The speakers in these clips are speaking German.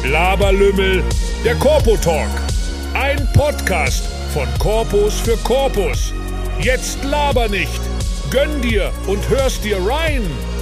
Laberlümmel, der Corpo Talk. Ein Podcast von Corpus für Corpus. Jetzt laber nicht. Gönn dir und hörst dir rein.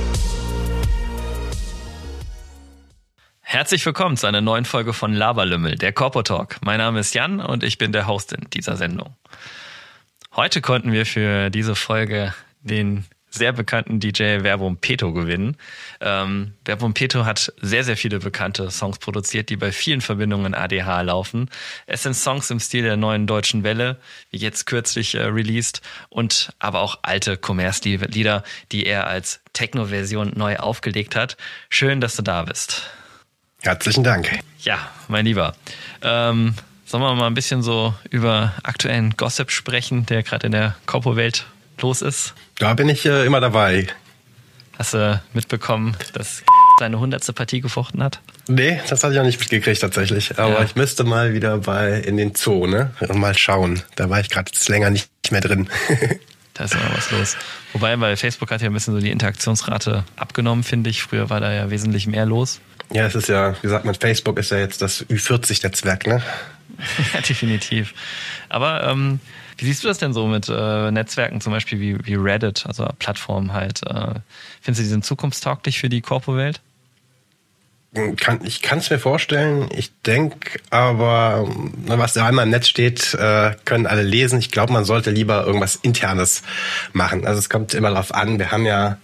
Herzlich willkommen zu einer neuen Folge von Laberlümmel, der Corpo Talk. Mein Name ist Jan und ich bin der Host in dieser Sendung. Heute konnten wir für diese Folge den sehr bekannten DJ Verbum Peto gewinnen. Verbum Peto hat sehr, sehr viele bekannte Songs produziert, die bei vielen Verbindungen ADH laufen. Es sind Songs im Stil der neuen deutschen Welle, wie jetzt kürzlich released, und aber auch alte Commerce-Lieder, die er als Techno-Version neu aufgelegt hat. Schön, dass du da bist. Herzlichen Dank. Ja, mein Lieber. Sollen wir mal ein bisschen so über aktuellen Gossip sprechen, der gerade in der Corpo-Welt los ist? Da bin ich immer dabei. Hast du mitbekommen, dass seine 100. Partie gefochten hat? Nee, das hatte ich auch nicht mitgekriegt tatsächlich. Aber ich müsste mal wieder in den Zoo, ne? Und mal schauen. Da war ich gerade jetzt länger nicht mehr drin. Da ist immer was los. Wobei, bei Facebook hat ja ein bisschen so die Interaktionsrate abgenommen, finde ich. Früher war da ja wesentlich mehr los. Ja, es ist ja, wie sagt man, Facebook ist ja jetzt das Ü40-Netzwerk, ne? Ja, definitiv. Aber wie siehst du das denn so mit Netzwerken zum Beispiel wie Reddit, also Plattformen halt? Findest du, die sind zukunftstauglich für die Corpo-Welt? Ich kann es mir vorstellen. Ich denke aber, was da einmal im Netz steht, können alle lesen. Ich glaube, man sollte lieber irgendwas Internes machen. Also es kommt immer darauf an. Wir haben ja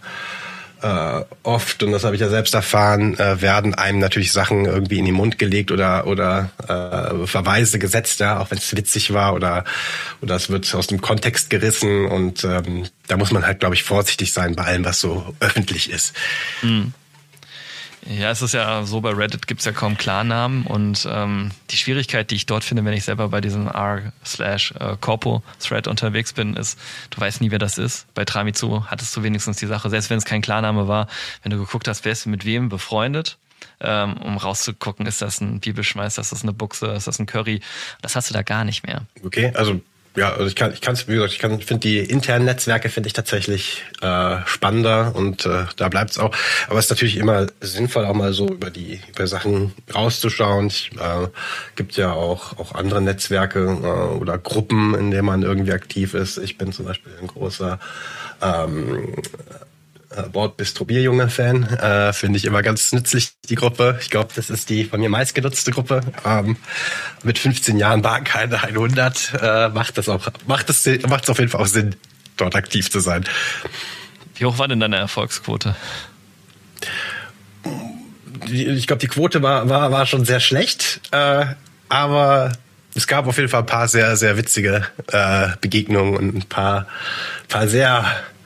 oft, und das habe ich ja selbst erfahren, werden einem natürlich Sachen irgendwie in den Mund gelegt oder Verweise gesetzt, ja, auch wenn es witzig war oder es wird aus dem Kontext gerissen, und da muss man halt, glaube ich, vorsichtig sein bei allem, was so öffentlich ist. Mhm. Ja, es ist ja so, bei Reddit gibt's ja kaum Klarnamen, und die Schwierigkeit, die ich dort finde, wenn ich selber bei diesem r/Corpo-Thread unterwegs bin, ist, du weißt nie, wer das ist. Bei Tramitsu hattest du wenigstens die Sache, selbst wenn es kein Klarname war, wenn du geguckt hast, wer ist mit wem befreundet, um rauszugucken, ist das ein Bibelschmeiß, ist das eine Buchse, ist das ein Curry, das hast du da gar nicht mehr. Okay, also ja, also ich finde die internen Netzwerke finde ich tatsächlich spannender, und da bleibt's auch. Aber es ist natürlich immer sinnvoll, auch mal so über Sachen rauszuschauen. Gibt ja auch andere Netzwerke oder Gruppen, in denen man irgendwie aktiv ist. Ich bin zum Beispiel ein großer Bordbistro-Bierjunge-Fan. Finde ich immer ganz nützlich, die Gruppe. Ich glaube, das ist die von mir meistgenutzte Gruppe. Mit 15 Jahren war keine 100. Macht es auf jeden Fall auch Sinn, dort aktiv zu sein. Wie hoch war denn deine Erfolgsquote? Ich glaube, die Quote war schon sehr schlecht, aber es gab auf jeden Fall ein paar sehr, sehr witzige Begegnungen und ein paar sehr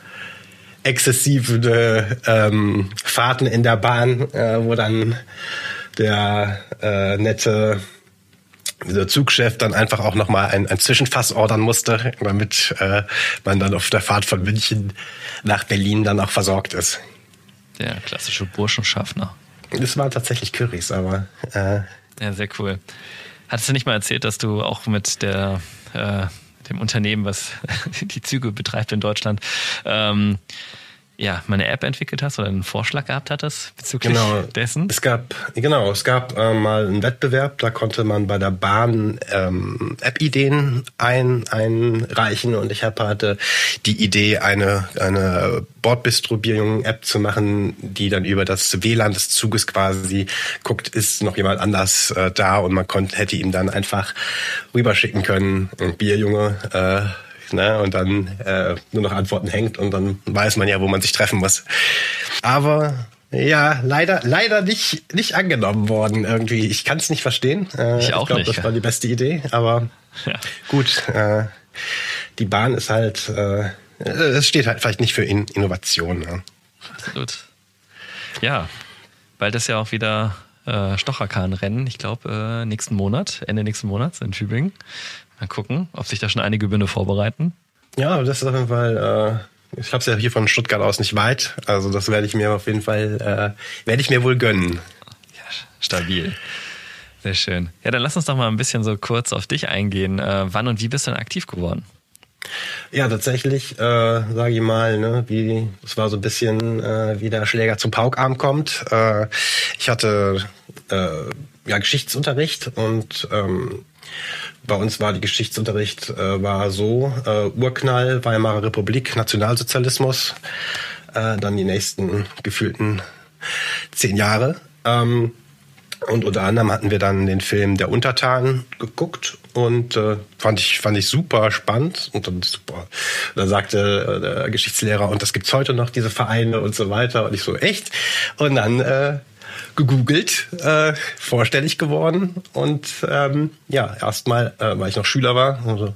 exzessive Fahrten in der Bahn, wo dann der nette Zugchef dann einfach auch nochmal ein Zwischenfass ordern musste, damit man dann auf der Fahrt von München nach Berlin dann auch versorgt ist. Der klassische Burschenschaffner. Das waren tatsächlich Currys, aber ja, sehr cool. Hattest du nicht mal erzählt, dass du auch mit dem Unternehmen, was die Züge betreibt in Deutschland, mal eine App entwickelt hast oder einen Vorschlag gehabt hattest bezüglich dessen? Es gab mal einen Wettbewerb, da konnte man bei der Bahn App-Ideen einreichen, und ich hatte die Idee, eine Bordbistro-Bierjungen-App zu machen, die dann über das WLAN des Zuges quasi guckt, ist noch jemand anders da, und man hätte ihm dann einfach rüberschicken können, Bierjunge, und dann nur noch Antworten hängt, und dann weiß man ja, wo man sich treffen muss. Aber ja, leider nicht angenommen worden irgendwie. Ich kann es nicht verstehen. Ich glaube, das war die beste Idee, aber gut. Die Bahn ist halt, es steht halt vielleicht nicht für Innovation. Ja. Absolut. Ja, bald ist ja auch wieder Stocherkahn-Rennen. Ich glaube, Ende nächsten Monats in Tübingen. Mal gucken, ob sich da schon einige Bünde vorbereiten. Ja, das ist auf jeden Fall, ich habe es ja hier von Stuttgart aus nicht weit, also das werde ich mir auf jeden Fall, wohl gönnen. Ja, stabil. Sehr schön. Ja, dann lass uns doch mal ein bisschen so kurz auf dich eingehen. Wann und wie bist du denn aktiv geworden? Ja, tatsächlich, sage ich mal, es war so ein bisschen, wie der Schläger zum Paukarm kommt. Ich hatte Geschichtsunterricht und bei uns war die Geschichtsunterricht war so Urknall, Weimarer Republik, Nationalsozialismus, dann die nächsten gefühlten 10 Jahre. Und unter anderem hatten wir dann den Film Der Untertan geguckt und fand ich super spannend und dann super. Da sagte der Geschichtslehrer, und das gibt's heute noch, diese Vereine und so weiter. Und ich so, echt? Und dann gegoogelt, vorstellig geworden und erstmal, weil ich noch Schüler war, also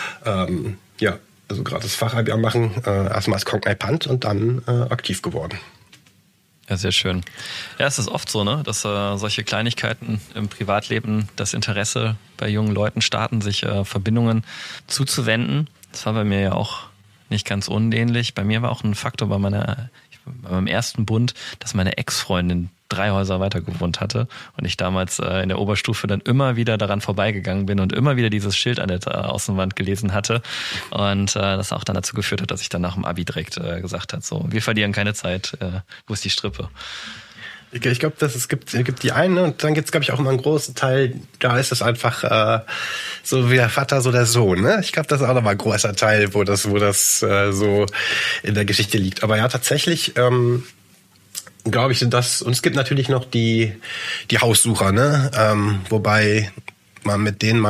gerade das Fachabi am machen, erstmal als Kongreipant und dann aktiv geworden. Ja, sehr schön. Ja, es ist oft so, ne, dass solche Kleinigkeiten im Privatleben das Interesse bei jungen Leuten starten, sich Verbindungen zuzuwenden. Das war bei mir ja auch nicht ganz unähnlich. Bei mir war auch ein Faktor bei meinem ersten Bund, dass meine Ex-Freundin 3 Häuser weiter gewohnt hatte und ich damals in der Oberstufe dann immer wieder daran vorbeigegangen bin und immer wieder dieses Schild an der Außenwand gelesen hatte und das auch dann dazu geführt hat, dass ich dann nach dem Abi direkt gesagt habe, so, wir verlieren keine Zeit, wo ist die Strippe? Ich glaube, es gibt die einen und dann gibt's, glaube ich, auch immer einen großen Teil, da ist es einfach so wie der Vater, so der Sohn. Ne? Ich glaube, das ist auch nochmal ein großer Teil, wo das so in der Geschichte liegt. Aber ja, tatsächlich glaube ich, sind das, und es gibt natürlich noch die Haussucher, ne? Wobei man mit denen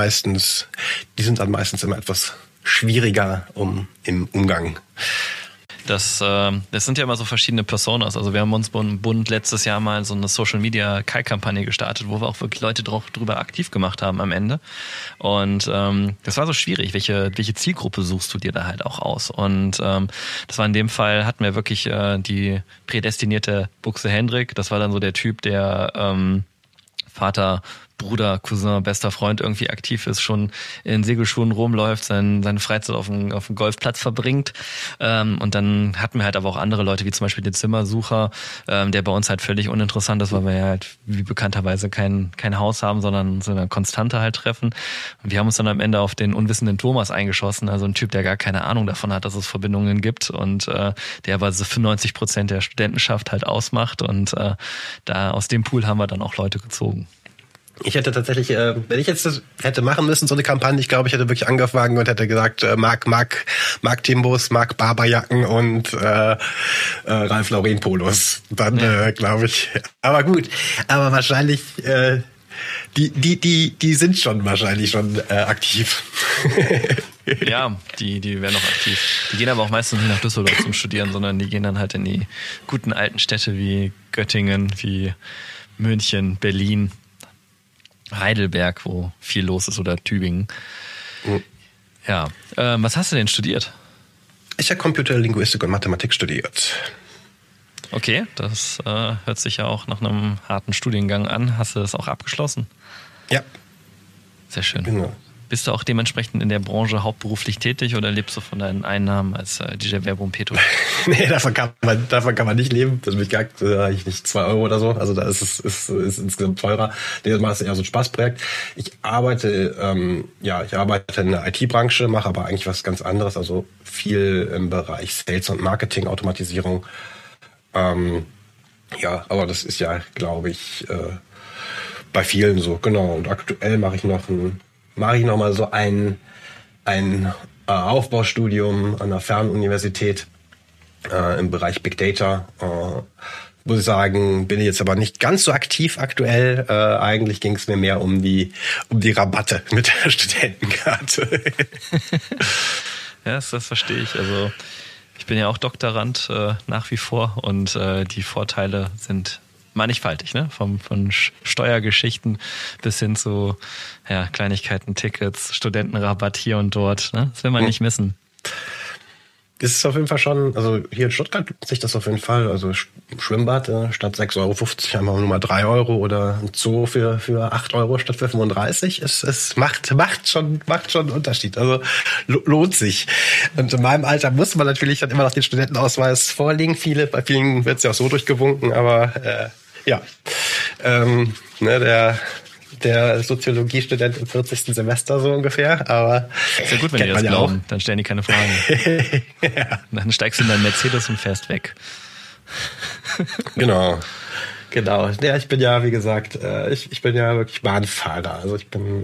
die sind dann meistens immer etwas schwieriger im Umgang. Das sind ja immer so verschiedene Personas. Also wir haben uns beim Bund letztes Jahr mal so eine Social-Media-Kai-Kampagne gestartet, wo wir auch wirklich Leute drüber aktiv gemacht haben am Ende. Und das war so schwierig. Welche Zielgruppe suchst du dir da halt auch aus? Und das war in dem Fall, hatten wir wirklich die prädestinierte Buchse Hendrik. Das war dann so der Typ, der Vater, Bruder, Cousin, bester Freund irgendwie aktiv ist, schon in Segelschuhen rumläuft, seine Freizeit auf dem Golfplatz verbringt. Und dann hatten wir halt aber auch andere Leute, wie zum Beispiel den Zimmersucher, der bei uns halt völlig uninteressant ist, weil wir ja halt wie bekannterweise kein Haus haben, sondern so eine Konstante halt treffen. Und wir haben uns dann am Ende auf den unwissenden Thomas eingeschossen, also ein Typ, der gar keine Ahnung davon hat, dass es Verbindungen gibt und der aber so 95% der Studentenschaft halt ausmacht. Und da aus dem Pool haben wir dann auch Leute gezogen. Ich hätte tatsächlich, wenn ich jetzt das hätte machen müssen, so eine Kampagne, ich glaube, ich hätte wirklich angefangen und hätte gesagt, mag Timbos, mag Barberjacken und Ralph Lauren Polos. Dann glaube ich. Aber gut, aber wahrscheinlich die sind schon wahrscheinlich schon aktiv. Ja, die werden noch aktiv. Die gehen aber auch meistens nicht nach Düsseldorf zum Studieren, sondern die gehen dann halt in die guten alten Städte wie Göttingen, wie München, Berlin, Heidelberg, wo viel los ist, oder Tübingen. Mhm. Ja, was hast du denn studiert? Ich habe Computerlinguistik und Mathematik studiert. Okay, das hört sich ja auch nach einem harten Studiengang an. Hast du das auch abgeschlossen? Ja. Sehr schön. Genau. Bist du auch dementsprechend in der Branche hauptberuflich tätig oder lebst du von deinen Einnahmen als DJ Verbum-Peto? Nee, davon kann man nicht leben. Das ist eigentlich nicht 2 Euro oder so. Also da ist es insgesamt teurer. Nee, das ist eher so ein Spaßprojekt. Ich arbeite in der IT-Branche, mache aber eigentlich was ganz anderes. Also viel im Bereich Sales und Marketing, Automatisierung. Aber das ist ja, glaube ich, bei vielen so. Genau. Und aktuell mache ich noch mal so ein Aufbaustudium an einer Fernuniversität im Bereich Big Data. Muss ich sagen, bin ich jetzt aber nicht ganz so aktiv aktuell. Eigentlich ging es mir mehr um die Rabatte mit der Studentenkarte. Ja, das verstehe ich. Also ich bin ja auch Doktorand nach wie vor und die Vorteile sind mannigfaltig, ne? Von Steuergeschichten bis hin zu Kleinigkeiten, Tickets, Studentenrabatt hier und dort. Ne? Das will man nicht missen. Das ist auf jeden Fall schon, also hier in Stuttgart lohnt sich das auf jeden Fall. Also Schwimmbad statt 6,50 Euro einfach nur mal 3 Euro oder ein Zoo für 8 Euro statt für 35. Es macht schon einen Unterschied. Also lohnt sich. Und in meinem Alter muss man natürlich dann immer noch den Studentenausweis vorlegen. Bei vielen wird es ja auch so durchgewunken, aber der Soziologiestudent im 40. Semester so ungefähr, aber ist ja gut, wenn die das glauben, dann stellen die keine Fragen. Ja. Dann steigst du in deinen Mercedes und fährst weg. Genau. Genau. Ja, ich bin ja, wie gesagt, ich bin ja wirklich Bahnfahrer. Also ich bin,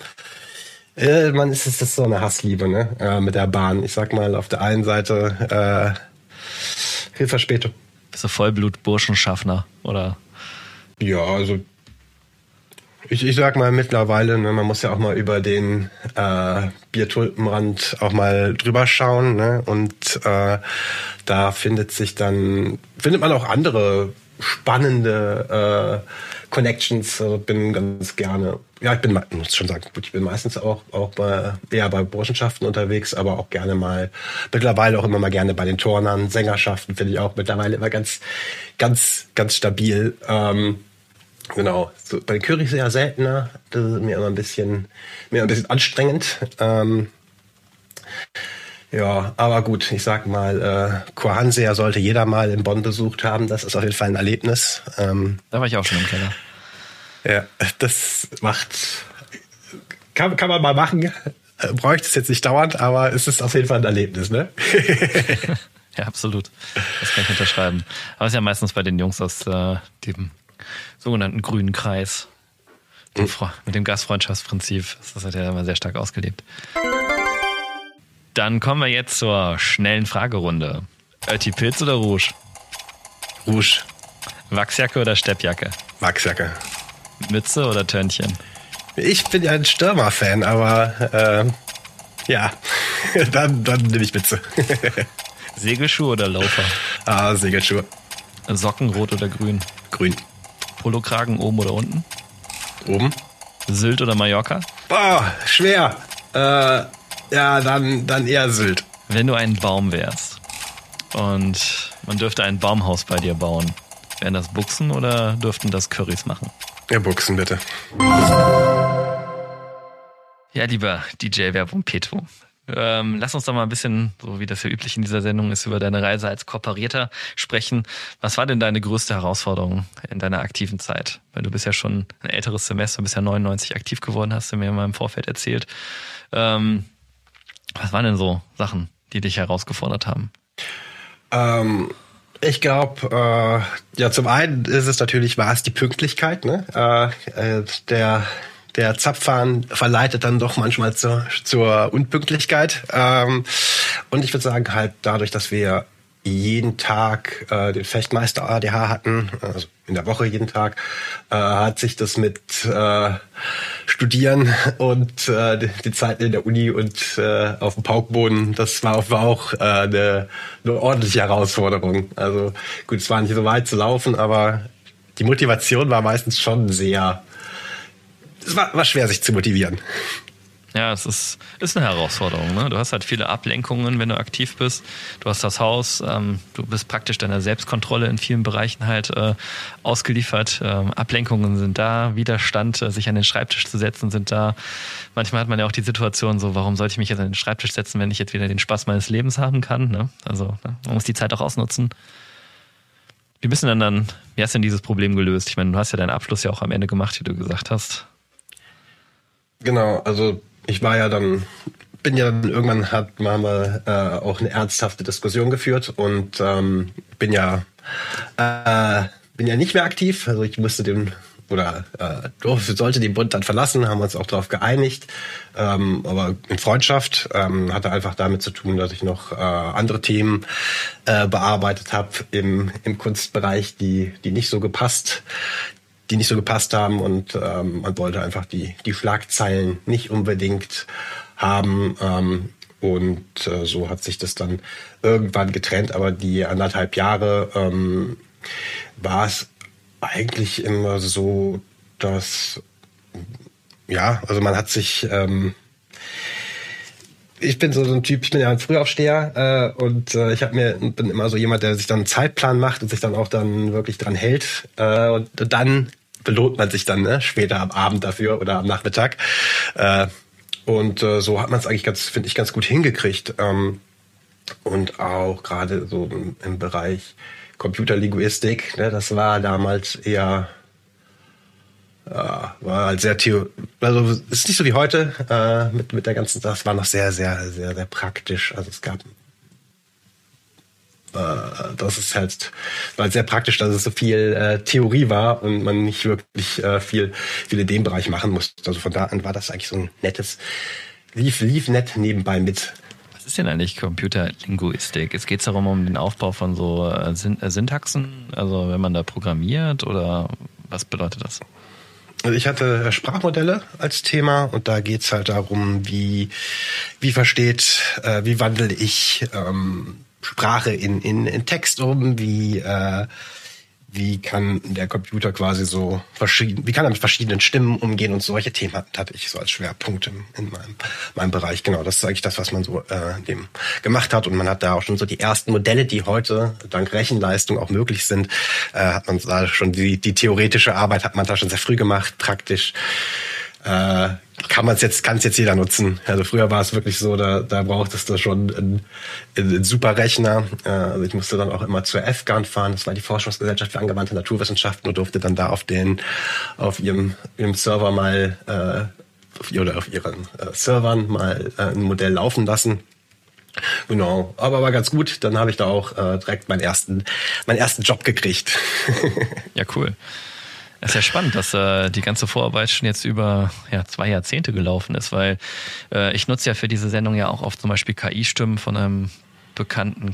es ist so eine Hassliebe, ne, mit der Bahn. Ich sag mal, auf der einen Seite, viel Verspätung. Bist du Vollblut-Burschenschaffner, oder? Ja, also ich sag mal mittlerweile, ne, man muss ja auch mal über den Biertulpenrand auch mal drüber schauen, ne? Und da findet man auch andere spannende Connections. Also bin ganz gerne, ja, muss schon sagen, ich bin meistens auch eher bei Burschenschaften unterwegs, aber auch gerne mal, mittlerweile auch immer mal gerne bei den Turnern, Sängerschaften finde ich auch mittlerweile immer ganz, ganz, ganz stabil. Genau, so, bei den Currys eher seltener, das ist mir immer ein bisschen anstrengend. Ja, aber gut, ich sag mal, Chor-Hansea sollte jeder mal in Bonn besucht haben. Das ist auf jeden Fall ein Erlebnis. Da war ich auch schon im Keller. Ja, das kann man mal machen. Bräuchte es jetzt nicht dauernd, aber es ist auf jeden Fall ein Erlebnis, ne? Ja, absolut. Das kann ich unterschreiben. Aber es ist ja meistens bei den Jungs aus dem sogenannten grünen Kreis. Mit dem Gastfreundschaftsprinzip. Das hat ja immer sehr stark ausgelebt. Dann kommen wir jetzt zur schnellen Fragerunde. Ötti Pilz oder Rouge? Rouge. Wachsjacke oder Steppjacke? Wachsjacke. Mütze oder Törnchen? Ich bin ja ein Stürmer-Fan, aber ja, dann nehme ich Mütze. Segelschuhe oder Loafer? Segelschuhe. Socken rot oder grün? Grün. Polokragen oben oder unten? Oben. Sylt oder Mallorca? Boah, schwer. Ja, dann eher Sylt. Wenn du ein Baum wärst und man dürfte ein Baumhaus bei dir bauen, wären das Buchsen oder dürften das Currys machen? Ja, Buchsen bitte. Ja, lieber DJ Vervumpeto, lass uns doch mal ein bisschen, so wie das ja üblich in dieser Sendung ist, über deine Reise als Kooperierter sprechen. Was war denn deine größte Herausforderung in deiner aktiven Zeit? Weil du bist ja schon ein älteres Semester, bist ja 99 aktiv geworden, hast du mir mal im Vorfeld erzählt. Was waren denn so Sachen, die dich herausgefordert haben? Ich glaube, ja, zum einen war es die Pünktlichkeit, ne? Der Zapfhahn verleitet dann doch manchmal zur Unpünktlichkeit. Und ich würde sagen, halt dadurch, dass wir jeden Tag den Fechtmeister ADH hatten, also in der Woche jeden Tag, hat sich das mit Studieren und die Zeit in der Uni und auf dem Paukboden, das war auch eine ordentliche Herausforderung. Also gut, es war nicht so weit zu laufen, aber die Motivation war meistens schon sehr... Es war schwer, sich zu motivieren. Ja, es ist eine Herausforderung, ne? Du hast halt viele Ablenkungen, wenn du aktiv bist. Du hast das Haus, du bist praktisch deiner Selbstkontrolle in vielen Bereichen halt ausgeliefert. Ablenkungen sind da, Widerstand, sich an den Schreibtisch zu setzen, sind da. Manchmal hat man ja auch die Situation so, warum sollte ich mich jetzt an den Schreibtisch setzen, wenn ich jetzt wieder den Spaß meines Lebens haben kann, ne? Also man muss die Zeit auch ausnutzen. Wie hast du denn dieses Problem gelöst? Ich meine, du hast ja deinen Abschluss ja auch am Ende gemacht, wie du gesagt hast. Genau, also ich war ja dann, irgendwann haben wir auch eine ernsthafte Diskussion geführt und bin ja nicht mehr aktiv. Also ich musste sollte den Bund dann verlassen, haben wir uns auch darauf geeinigt. Aber in Freundschaft hatte einfach damit zu tun, dass ich noch andere Themen bearbeitet habe im Kunstbereich, die nicht so gepasst haben und man wollte einfach die Schlagzeilen nicht unbedingt haben und so hat sich das dann irgendwann getrennt, aber die 1,5 Jahre war es eigentlich immer so, dass also man hat sich ich bin so ein Typ, ich bin ja ein Frühaufsteher und ich bin immer so jemand, der sich dann einen Zeitplan macht und sich dann auch dann wirklich dran hält und dann belohnt man sich dann später am Abend dafür oder am Nachmittag. Und so hat man es eigentlich finde ich, ganz gut hingekriegt. Und auch gerade so im Bereich Computerlinguistik, ne, das war damals eher, war halt sehr also es ist nicht so wie heute mit der ganzen, das war noch sehr, sehr, sehr, sehr praktisch. Also es gab das ist halt sehr praktisch, dass es so viel Theorie war und man nicht wirklich viel in dem Bereich machen musste. Also von da an war das eigentlich so ein nettes, lief nett nebenbei mit. Was ist denn eigentlich Computerlinguistik? Es geht darum, um den Aufbau von so Syntaxen, also wenn man da programmiert, oder was bedeutet das? Also ich hatte Sprachmodelle als Thema und da geht's halt darum, wie wandle ich Sprache in Text um, wie kann der Computer quasi wie kann er mit verschiedenen Stimmen umgehen, und solche Themen hatte ich so als Schwerpunkt in meinem Bereich. Genau, das ist eigentlich das, was man so dem gemacht hat, und man hat da auch schon so die ersten Modelle, die heute dank Rechenleistung auch möglich sind, hat man da schon die theoretische Arbeit hat man da schon sehr früh gemacht, praktisch. Kann es jetzt jeder nutzen. Also früher war es wirklich so, da brauchtest du schon einen super Rechner. Also ich musste dann auch immer zur FGAN fahren. Das war die Forschungsgesellschaft für angewandte Naturwissenschaften, und durfte dann da auf ihrem Server mal auf ihren Servern mal ein Modell laufen lassen. Genau, aber war ganz gut. Dann habe ich da auch direkt meinen ersten Job gekriegt. Ja, cool. Es ist ja spannend, dass die ganze Vorarbeit schon jetzt über 2 Jahrzehnte gelaufen ist, weil ich nutze ja für diese Sendung ja auch oft zum Beispiel KI-Stimmen von einem bekannten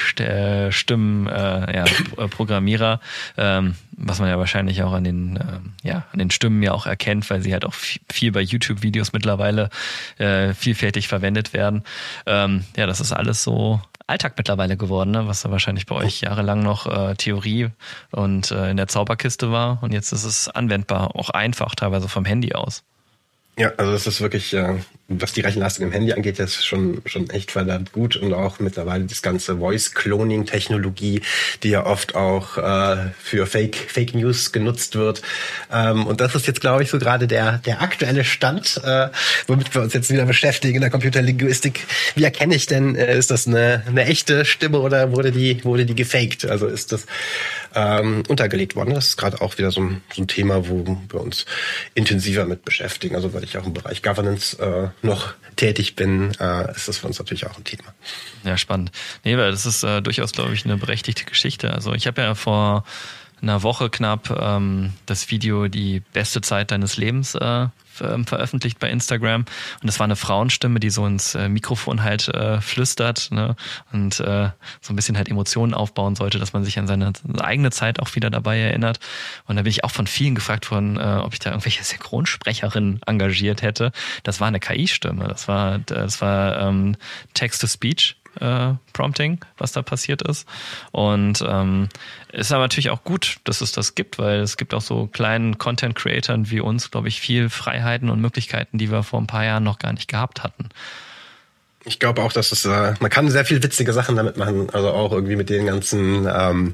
KI-Stimmen-Programmierer, was man ja wahrscheinlich auch an den Stimmen ja auch erkennt, weil sie halt auch viel bei YouTube-Videos mittlerweile vielfältig verwendet werden. Das ist alles so Alltag mittlerweile geworden, ne? Was da wahrscheinlich bei euch jahrelang noch Theorie und in der Zauberkiste war, und jetzt ist es anwendbar, auch einfach, teilweise vom Handy aus. Ja, also es ist wirklich, was die Rechenleistung im Handy angeht, das ist schon echt verdammt gut, und auch mittlerweile das ganze Voice-Cloning-Technologie, die ja oft auch für Fake News genutzt wird. Und das ist jetzt, glaube ich, so gerade der aktuelle Stand, womit wir uns jetzt wieder beschäftigen in der Computerlinguistik. Wie erkenne ich denn, ist das eine echte Stimme oder wurde die gefaked? Also ist das untergelegt worden? Das ist gerade auch wieder so ein Thema, wo wir uns intensiver mit beschäftigen. Also weil ich auch im Bereich Governance noch tätig bin, ist das für uns natürlich auch ein Thema. Ja, spannend. Nee, weil das ist durchaus, glaube ich, eine berechtigte Geschichte. Also ich habe ja vor einer Woche knapp das Video Die beste Zeit deines Lebens veröffentlicht bei Instagram, und das war eine Frauenstimme, die so ins Mikrofon halt flüstert, ne? Und so ein bisschen halt Emotionen aufbauen sollte, dass man sich an seine eigene Zeit auch wieder dabei erinnert. Und da bin ich auch von vielen gefragt worden, ob ich da irgendwelche Synchronsprecherinnen engagiert hätte. Das war eine KI-Stimme, das war Text-to-Speech Prompting, was da passiert ist. Und ist aber natürlich auch gut, dass es das gibt, weil es gibt auch so kleinen Content-Creatern wie uns, glaube ich, viel Freiheiten und Möglichkeiten, die wir vor ein paar Jahren noch gar nicht gehabt hatten. Ich glaube auch, dass man kann sehr viel witzige Sachen damit machen, also auch irgendwie mit den ganzen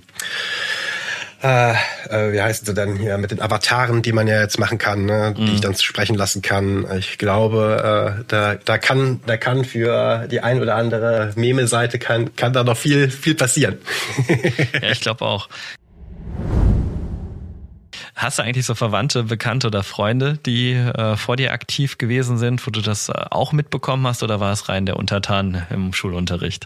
wie heißen sie denn hier, mit den Avataren, die man ja jetzt machen kann, ne, die ich dann sprechen lassen kann. Ich glaube, da kann für die ein oder andere Meme-Seite kann da noch viel passieren. Ja, ich glaube auch. Hast du eigentlich so Verwandte, Bekannte oder Freunde, die vor dir aktiv gewesen sind, wo du das auch mitbekommen hast, oder war es rein der Untertan im Schulunterricht?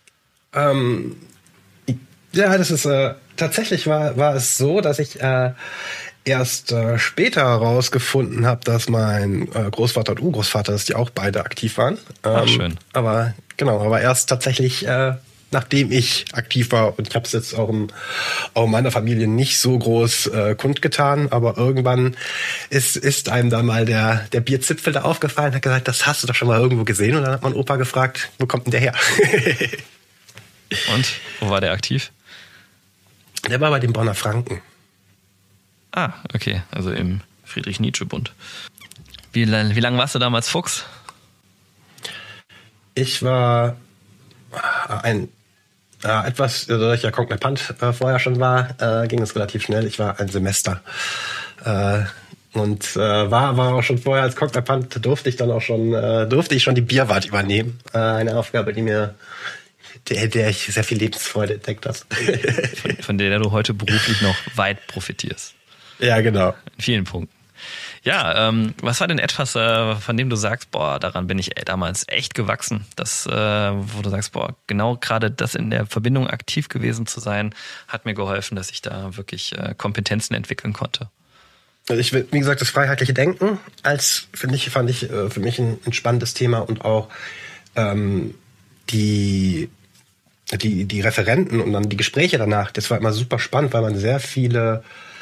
Ja, das ist tatsächlich war es so, dass ich erst später herausgefunden habe, dass mein Großvater und Urgroßvater, dass die auch beide aktiv waren. Schön. Aber erst tatsächlich nachdem ich aktiv war, und ich habe es jetzt auch in meiner Familie nicht so groß kundgetan, aber irgendwann ist einem da mal der Bierzipfel da aufgefallen, hat gesagt, das hast du doch schon mal irgendwo gesehen, und dann hat mein Opa gefragt, wo kommt denn der her? Und wo war der aktiv? Der war bei den Bonner Franken. Ah, okay, also im Friedrich-Nietzsche-Bund. Wie lang warst du damals Fuchs? Ich war da ich ja Cognatant vorher schon war, ging es relativ schnell. Ich war ein Semester und war auch schon vorher als Cognatant, durfte ich schon die Bierwart übernehmen. Eine Aufgabe, der ich sehr viel Lebensfreude entdeckt habe. Von der du heute beruflich noch weit profitierst. Ja, genau. In vielen Punkten. Ja, was war denn etwas, von dem du sagst, boah, daran bin ich damals echt gewachsen, wo du sagst, boah, genau gerade das in der Verbindung aktiv gewesen zu sein, hat mir geholfen, dass ich da wirklich Kompetenzen entwickeln konnte. Also wie gesagt, das freiheitliche Denken fand ich für mich ein spannendes Thema und auch die Referenten und dann die Gespräche danach, das war immer super spannend, weil man sehr viele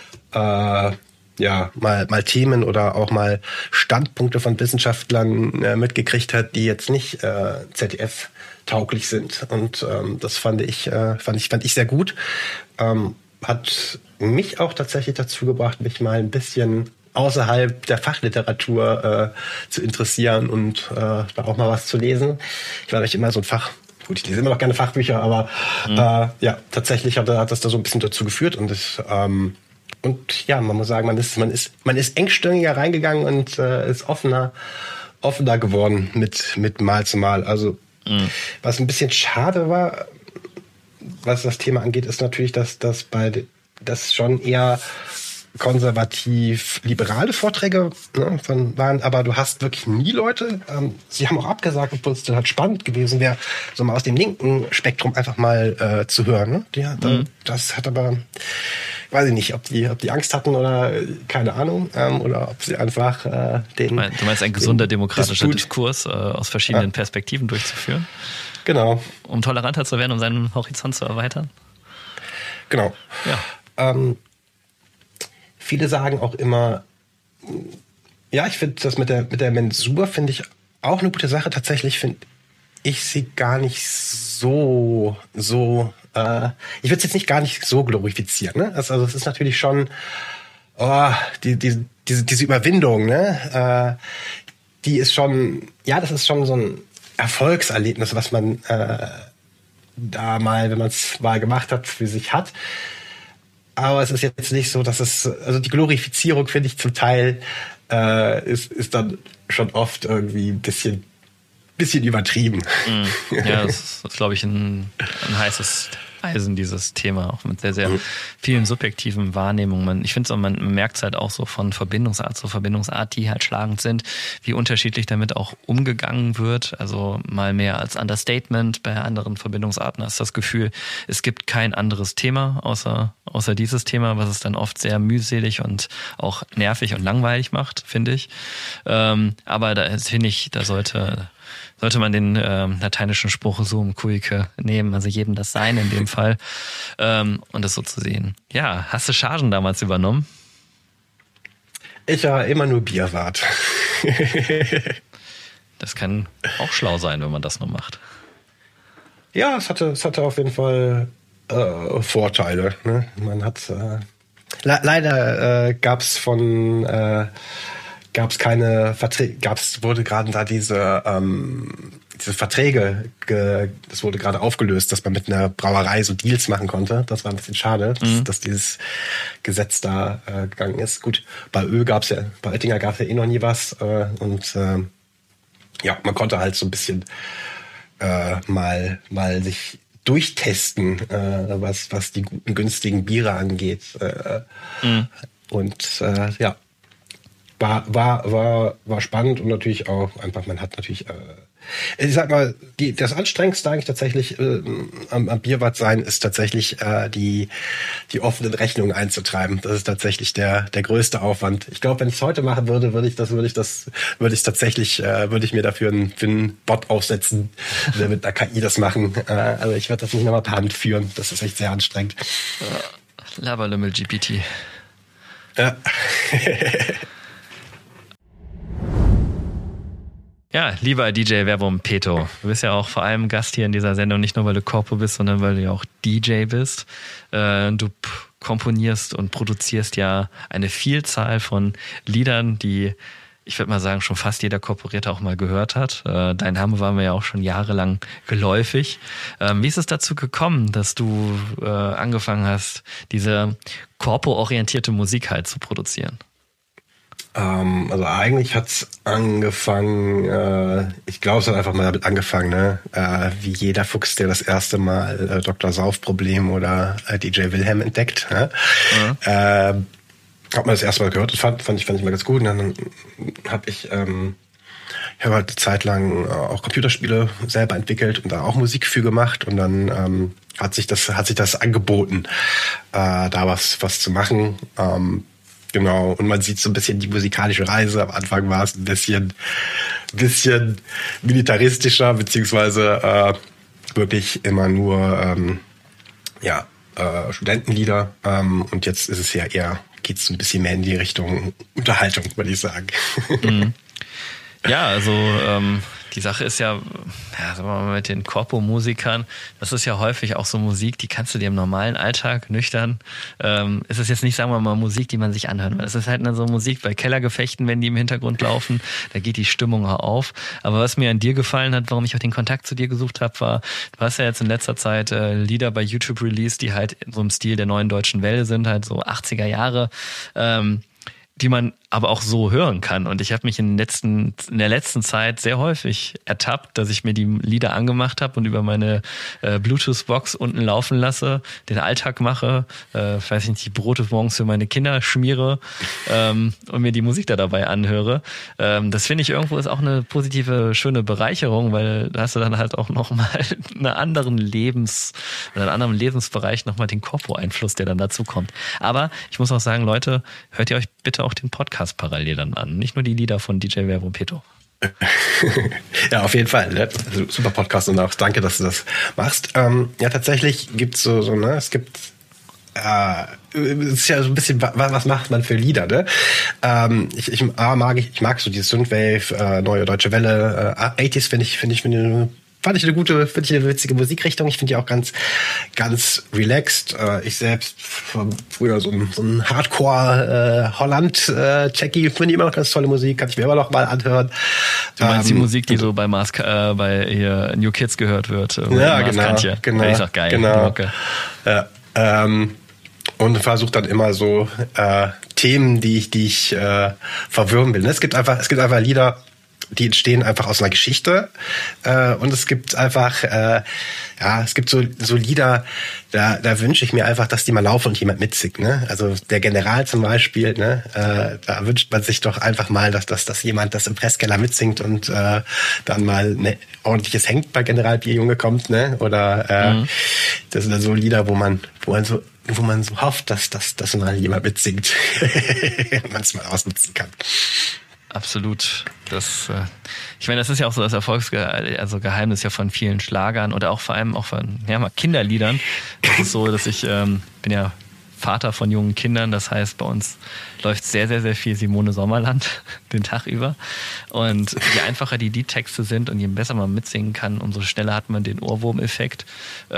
mal Themen oder auch mal Standpunkte von Wissenschaftlern mitgekriegt hat, die jetzt nicht ZDF-tauglich sind. Und das fand ich sehr gut. Hat mich auch tatsächlich dazu gebracht, mich mal ein bisschen außerhalb der Fachliteratur zu interessieren und da auch mal was zu lesen. Ich war nicht immer so ein Gut, ich lese immer noch gerne Fachbücher, aber tatsächlich hat das da so ein bisschen dazu geführt und ja, man muss sagen, man ist engstirniger reingegangen und ist offener geworden mit Mal zu Mal. Also was ein bisschen schade war, was das Thema angeht, ist natürlich, dass das schon eher konservativ-liberale Vorträge waren, aber du hast wirklich nie Leute, sie haben auch abgesagt, obwohl es halt spannend gewesen wäre, so mal aus dem linken Spektrum einfach mal zu hören. Ne? Das hat aber, weiß ich nicht, ob die Angst hatten oder keine Ahnung, oder ob sie einfach Du meinst ein gesunder demokratischer Diskurs aus verschiedenen Perspektiven durchzuführen? Genau. Um toleranter zu werden, um seinen Horizont zu erweitern? Genau. Ja. Viele sagen auch immer, ja, ich finde das mit der Mensur finde ich auch eine gute Sache. Tatsächlich finde ich sie gar nicht so ich würde es jetzt nicht gar nicht so glorifizieren. Ne? Also es ist natürlich schon diese Überwindung, ne? Die ist schon, ja, das ist schon so ein Erfolgserlebnis, was man da mal, wenn man es mal gemacht hat, für sich hat. Aber es ist jetzt nicht so, also die Glorifizierung, finde ich, zum Teil ist dann schon oft irgendwie ein bisschen übertrieben. Ja, das ist, glaube ich, ein heißes Eisen, dieses Thema, auch mit sehr, sehr vielen subjektiven Wahrnehmungen. Ich finde es auch, man merkt es halt auch so von Verbindungsart zu Verbindungsart, die halt schlagend sind, wie unterschiedlich damit auch umgegangen wird. Also mal mehr als Understatement, bei anderen Verbindungsarten hast du das Gefühl, es gibt kein anderes Thema außer dieses Thema, was es dann oft sehr mühselig und auch nervig und langweilig macht, finde ich. Aber da finde ich, da sollte man den lateinischen Spruch sum cuique nehmen, also jedem das Seine in dem Fall, und das so zu sehen. Ja, hast du Chargen damals übernommen? Ich war immer nur Bierwart. Das kann auch schlau sein, wenn man das nur macht. Ja, es hatte auf jeden Fall Vorteile. Ne? Man hat leider wurde gerade da diese Verträge, das wurde gerade aufgelöst, dass man mit einer Brauerei so Deals machen konnte. Das war ein bisschen schade, dass dieses Gesetz da gegangen ist. Gut, bei Oettinger gab es ja eh noch nie was. Und man konnte halt so ein bisschen mal sich durchtesten, was die guten, günstigen Biere angeht. Und war spannend und natürlich auch einfach, man hat natürlich, ich sag mal, das Anstrengendste eigentlich tatsächlich am Bierwart sein ist tatsächlich die offenen Rechnungen einzutreiben. Das ist tatsächlich der größte Aufwand. Ich glaube, wenn ich es heute machen würde, würde ich mir dafür einen Bot aufsetzen, der mit einer KI das machen. Also ich werde das nicht nochmal per Hand führen. Das ist echt sehr anstrengend. Laberlümmel GPT. Ja. Ja, lieber DJ Verbum Peto, du bist ja auch vor allem Gast hier in dieser Sendung, nicht nur weil du Corpo bist, sondern weil du ja auch DJ bist. Du komponierst und produzierst ja eine Vielzahl von Liedern, die, ich würde mal sagen, schon fast jeder Korporierte auch mal gehört hat. Dein Name war mir ja auch schon jahrelang geläufig. Wie ist es dazu gekommen, dass du angefangen hast, diese korpo-orientierte Musik halt zu produzieren? Also eigentlich hat's angefangen, ich glaube, es hat einfach mal damit angefangen, ne? Wie jeder Fuchs, der das erste Mal Dr. Sauf-Problem oder DJ Wilhelm entdeckt. Ne? Hab mal das erste Mal gehört, das fand ich mal ganz gut. Und dann habe ich habe halt eine Zeit lang auch Computerspiele selber entwickelt und da auch Musik für gemacht. Und dann hat sich das angeboten, da was zu machen. Genau. Und man sieht so ein bisschen die musikalische Reise. Am Anfang war es ein bisschen militaristischer, beziehungsweise wirklich immer nur Studentenlieder. Und jetzt ist es ja eher, geht's ein bisschen mehr in die Richtung Unterhaltung, würde ich sagen. Mhm. Ja, also die Sache ist ja, sagen wir mal, mit den Corpo-Musikern, das ist ja häufig auch so Musik, die kannst du dir im normalen Alltag nüchtern, ist es jetzt nicht, sagen wir mal, Musik, die man sich anhören will. Es ist halt so Musik bei Kellergefechten, wenn die im Hintergrund laufen, da geht die Stimmung auf. Aber was mir an dir gefallen hat, warum ich auch den Kontakt zu dir gesucht habe, war, du hast ja jetzt in letzter Zeit Lieder bei YouTube released, die halt so im Stil der Neuen Deutschen Welle sind, halt so 80er Jahre, die man aber auch so hören kann. Und ich habe mich in der letzten Zeit sehr häufig ertappt, dass ich mir die Lieder angemacht habe und über meine Bluetooth-Box unten laufen lasse, den Alltag mache, weiß ich nicht, die Brote morgens für meine Kinder schmiere und mir die Musik da dabei anhöre. Das finde ich irgendwo ist auch eine positive, schöne Bereicherung, weil da hast du dann halt auch nochmal einen anderen Lebensbereich nochmal den Corpo-Einfluss, der dann dazu kommt. Aber ich muss auch sagen, Leute, hört ihr euch bitte auch den Podcast parallel dann an. Nicht nur die Lieder von DJ Verbumpeto. Ja, auf jeden Fall. Ne? Also, super Podcast und auch danke, dass du das machst. Ja, tatsächlich gibt's so es gibt es ist ja so ein bisschen, was macht man für Lieder, ne? Ich mag so die Synthwave, Neue Deutsche Welle, 80s fand ich eine witzige Musikrichtung. Ich finde die auch ganz, ganz relaxed. Ich selbst früher so ein Hardcore Holland-Jackie finde ich immer noch ganz tolle Musik, kann ich mir immer noch mal anhören. Du meinst die Musik, die so bei bei hier New Kids gehört wird? Ja, genau. Ja, ist auch geil. Genau. Ja, und versuche dann immer so Themen, die ich verwirren will. Es gibt einfach Lieder, die entstehen einfach aus einer Geschichte und es gibt einfach es gibt so Lieder, da wünsche ich mir einfach, dass die mal laufen und jemand mitsingt, ne? Also der General zum Beispiel, ne? Da wünscht man sich doch einfach mal, dass jemand das im Presskeller mitsingt und dann mal ein ordentliches Hängt bei General Bierjunge kommt, ne? Oder das sind dann so Lieder, wo man so hofft, dass mal jemand mitsingt und man es mal ausnutzen kann. Absolut. Ich meine, das ist ja auch so das Geheimnis ja von vielen Schlagern oder auch vor allem auch von Kinderliedern. Das ist so, dass ich bin ja Vater von jungen Kindern, das heißt, bei uns läuft sehr, sehr, sehr viel Simone Sommerland den Tag über. Und je einfacher die Liedtexte sind und je besser man mitsingen kann, umso schneller hat man den Ohrwurm-Effekt.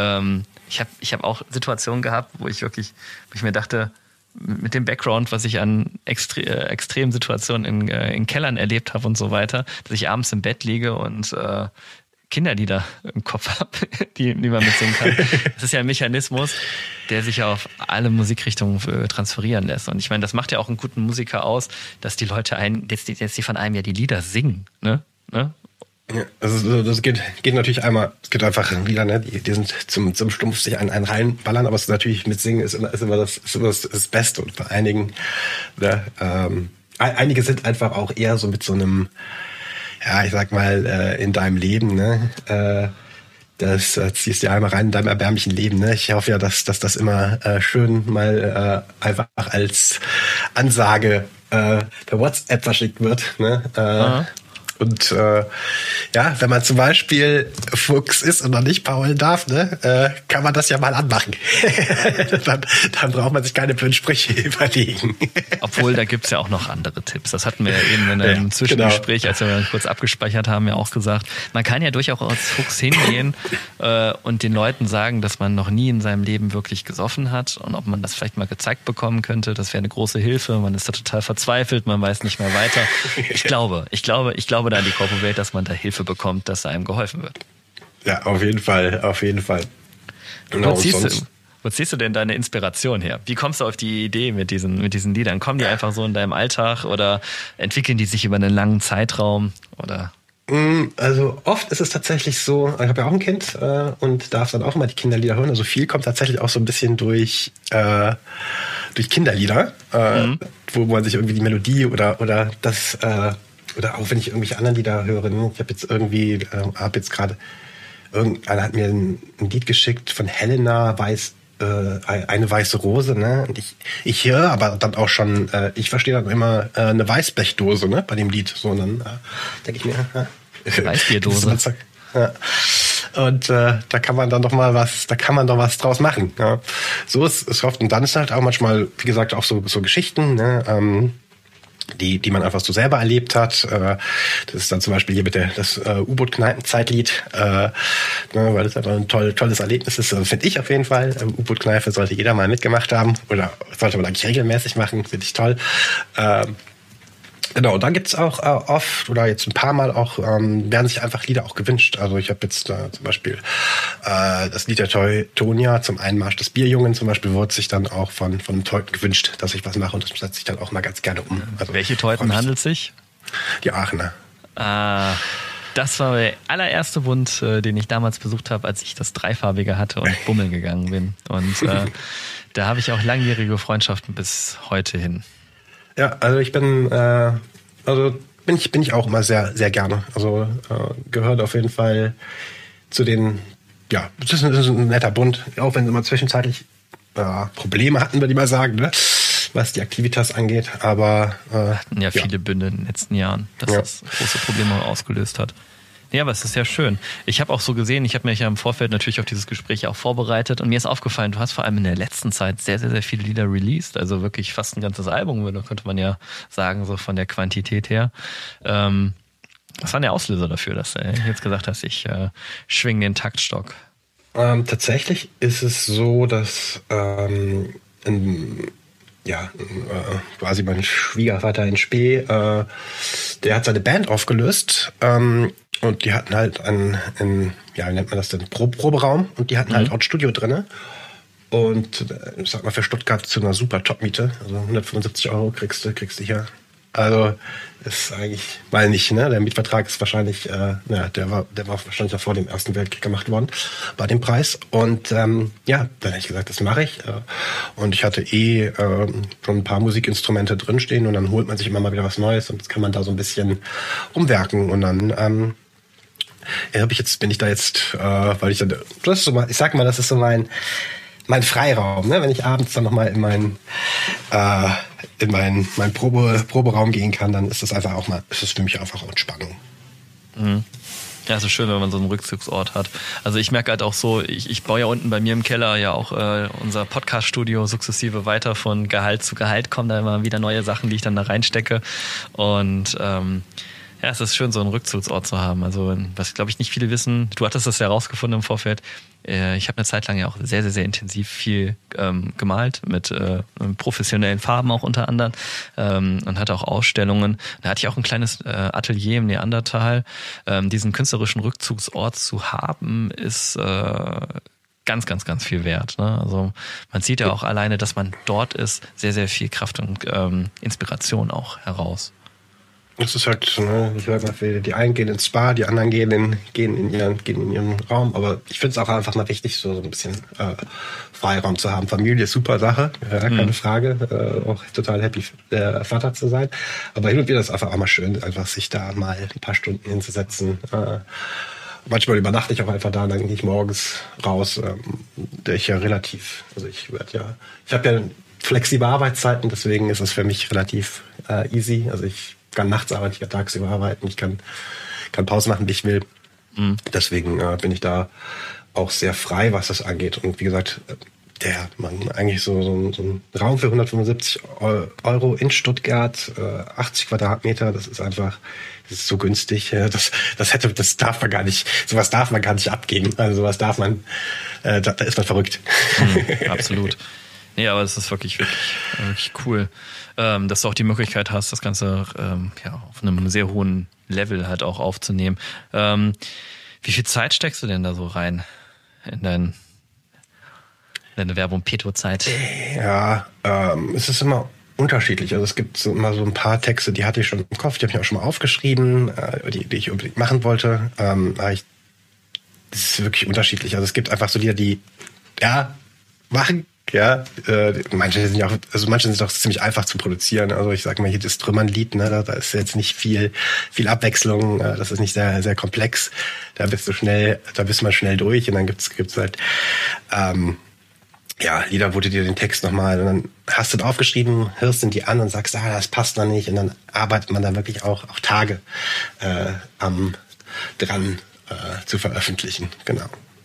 Ich hab auch Situationen gehabt, wo ich mir dachte, mit dem Background, was ich an extremen Situationen in Kellern erlebt habe und so weiter, dass ich abends im Bett liege und Kinderlieder im Kopf habe, die man mitsingen kann. Das ist ja ein Mechanismus, der sich ja auf alle Musikrichtungen transferieren lässt. Und ich meine, das macht ja auch einen guten Musiker aus, dass die Leute die von einem ja die Lieder singen, ne? Ja, also das geht natürlich einmal, es gibt einfach Lieder, ne, die sind zum Stumpf sich einen reinballern, aber es ist natürlich mit Singen ist immer das Beste. Und bei einigen, ne, einige sind einfach auch eher so mit so einem, ich sag mal, in deinem Leben, ne, das ziehst du ja einmal rein in deinem erbärmlichen Leben, ne. Ich hoffe ja, dass das immer schön mal einfach als Ansage per WhatsApp verschickt wird, ne. Und wenn man zum Beispiel Fuchs ist und noch nicht paulen darf, ne, kann man das ja mal anmachen. dann braucht man sich keine Wünstsprüche überlegen. Obwohl, da gibt's ja auch noch andere Tipps. Das hatten wir ja eben in einem Zwischengespräch, als wir kurz abgespeichert haben, ja auch gesagt. Man kann ja durchaus als Fuchs hingehen und den Leuten sagen, dass man noch nie in seinem Leben wirklich gesoffen hat und ob man das vielleicht mal gezeigt bekommen könnte. Das wäre eine große Hilfe. Man ist da total verzweifelt, man weiß nicht mehr weiter. Ich glaube da an die Corpo-Welt, dass man da Hilfe bekommt, dass einem geholfen wird. Ja, auf jeden Fall. Genau, wo ziehst du denn deine Inspiration her? Wie kommst du auf die Idee mit diesen Liedern? Kommen die einfach so in deinem Alltag oder entwickeln die sich über einen langen Zeitraum? Oder? Also oft ist es tatsächlich so, ich habe ja auch ein Kind und darf dann auch immer die Kinderlieder hören. Also viel kommt tatsächlich auch so ein bisschen durch durch Kinderlieder, wo man sich irgendwie die Melodie oder das oder auch wenn ich irgendwelche anderen Lieder höre. Ne? Ich habe jetzt irgendwie, gerade irgendeiner hat mir ein Lied geschickt von Helena, eine weiße Rose, ne? Und ich höre aber dann auch schon, ich verstehe dann immer eine Weißblechdose, ne? Bei dem Lied. So, und dann denke ich mir, Weißbierdose. Ja. Und da kann man dann doch mal was draus machen. Ja. So ist es oft. Und dann ist halt auch manchmal, wie gesagt, auch so Geschichten, ne? Die man einfach so selber erlebt hat. Das ist dann zum Beispiel hier mit das U-Boot-Kneipen-Zeitlied, weil das einfach ein tolles Erlebnis ist. Also finde ich auf jeden Fall. U-Boot-Kneipe sollte jeder mal mitgemacht haben oder sollte man eigentlich regelmäßig machen. Finde ich toll. Genau, und dann gibt's auch oft oder jetzt ein paar Mal auch, werden sich einfach Lieder auch gewünscht. Also ich habe jetzt zum Beispiel das Lied der Teutonia zum Einmarsch des Bierjungen zum Beispiel wurde sich dann auch von einem Teuten gewünscht, dass ich was mache und das setze ich dann auch mal ganz gerne um. Also, welche Teuten handelt es sich? Die Aachener. Das war der allererste Bund, den ich damals besucht habe, als ich das Dreifarbige hatte und bummeln gegangen bin. Und da habe ich auch langjährige Freundschaften bis heute hin. Ja, also ich bin ich auch immer sehr, sehr gerne. Also gehört auf jeden Fall zu den, ja, das ist ein netter Bund, auch wenn sie mal zwischenzeitlich Probleme hatten, würde ich mal sagen, ne? Was die Aktivitas angeht. Aber hatten ja viele Bünde in den letzten Jahren, dass das große Probleme ausgelöst hat. Ja, aber es ist ja schön. Ich habe auch so gesehen, ich habe mich ja im Vorfeld natürlich auf dieses Gespräch auch vorbereitet und mir ist aufgefallen, du hast vor allem in der letzten Zeit sehr, sehr, sehr viele Lieder released, also wirklich fast ein ganzes Album, könnte man ja sagen, so von der Quantität her. Was war der Auslöser dafür, dass du jetzt gesagt hast, ich schwinge den Taktstock? Tatsächlich ist es so, dass quasi mein Schwiegervater in Spee, der hat seine Band aufgelöst, und die hatten halt wie nennt man das denn, Proberaum, und die hatten halt auch ein Studio drinne. Und ich sag mal, für Stuttgart zu einer super Top-Miete, also 175 € kriegst du hier. Also ist eigentlich, weil nicht, ne? Der Mietvertrag ist wahrscheinlich, der war wahrscheinlich ja vor dem Ersten Weltkrieg gemacht worden bei dem Preis. Und dann habe ich gesagt, das mache ich. Und ich hatte schon ein paar Musikinstrumente drinstehen und dann holt man sich immer mal wieder was Neues und das kann man da so ein bisschen umwerken. Und dann bin ich da jetzt, weil ich dann, das ist so mal, ich sag mal, das ist so mein Freiraum, ne? Wenn ich abends dann nochmal in meinen Proberaum gehen kann, dann ist das einfach auch mal, ist das für mich einfach auch Entspannung. Mhm. Ja, es ist schön, wenn man so einen Rückzugsort hat. Also ich merke halt auch so, ich baue ja unten bei mir im Keller ja auch unser Podcast-Studio sukzessive weiter, von Gehalt zu Gehalt kommen da immer wieder neue Sachen, die ich dann da reinstecke. Und es ist schön, so einen Rückzugsort zu haben. Also was, glaube ich, nicht viele wissen, du hattest das ja rausgefunden im Vorfeld, ich habe eine Zeit lang ja auch sehr, sehr, sehr intensiv viel gemalt, mit professionellen Farben auch unter anderem, und hatte auch Ausstellungen. Da hatte ich auch ein kleines Atelier im Neandertal. Diesen künstlerischen Rückzugsort zu haben, ist ganz, ganz, ganz viel wert. Ne? Also man sieht ja auch alleine, dass man dort ist, sehr, sehr viel Kraft und Inspiration auch heraus. Das ist halt, ne, ich sag mal, die einen gehen ins Spa, die anderen gehen in ihren Raum. Aber ich finde es auch einfach mal wichtig, so ein bisschen Freiraum zu haben. Familie ist super Sache, keine Frage. Auch total happy, Vater zu sein. Aber hin und wieder ist es einfach auch mal schön, einfach sich da mal ein paar Stunden hinzusetzen. Manchmal übernachte ich auch einfach da, dann gehe ich morgens raus. Ich habe ja flexible Arbeitszeiten, deswegen ist es für mich relativ easy. Also ich kann nachts arbeiten, ich kann tagsüber arbeiten, ich kann Pause machen, wie ich will. Deswegen bin ich da auch sehr frei, was das angeht. Und wie gesagt, eigentlich so ein Raum für 175 € in Stuttgart, 80 Quadratmeter, das ist so günstig. Sowas darf man gar nicht abgeben. Also sowas darf man, da ist man verrückt. Absolut. Nee, aber es ist wirklich, wirklich, wirklich cool, dass du auch die Möglichkeit hast, das Ganze auf einem sehr hohen Level halt auch aufzunehmen. Wie viel Zeit steckst du denn da so rein in deine Werbung Peto-Zeit? Ja, es ist immer unterschiedlich. Also es gibt immer so ein paar Texte, die hatte ich schon im Kopf, die habe ich auch schon mal aufgeschrieben, die ich unbedingt machen wollte. Das ist wirklich unterschiedlich. Also es gibt einfach so Lieder, die machen Ja, manche sind auch ziemlich einfach zu produzieren. Also ich sag mal hier das Trümmernlied, ne, da ist jetzt nicht viel Abwechslung, das ist nicht sehr, sehr komplex. Da bist man schnell durch und dann gibt's halt Lieder, wo du dir den Text nochmal und dann hast du aufgeschrieben, hörst du die an und sagst, das passt da nicht und dann arbeitet man da wirklich auch Tage dran zu veröffentlichen, genau.